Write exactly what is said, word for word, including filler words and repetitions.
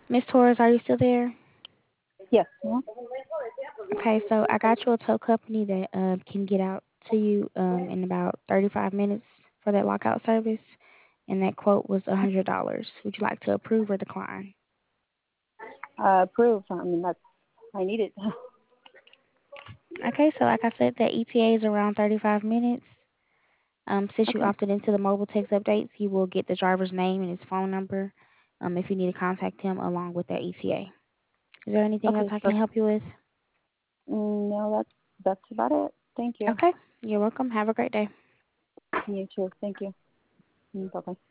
Miss Torres, are you still there? Yes. Mhm. Okay, so I got you a tow company that um can get out to you um in about thirty-five minutes for that lockout service, and that quote was one hundred dollars. Would you like to approve or decline? Uh, approved. I mean, that's I need it. Okay, so like I said, that E T A is around thirty-five minutes. Um, since you Okay. opted into the mobile text updates, you will get the driver's name and his phone number um, if you need to contact him along with that E T A. Is there anything else Okay. I can Perfect. help you with? Mm, no, that's that's about it. Thank you. Okay, you're welcome. Have a great day. You too. Thank you. Bye bye.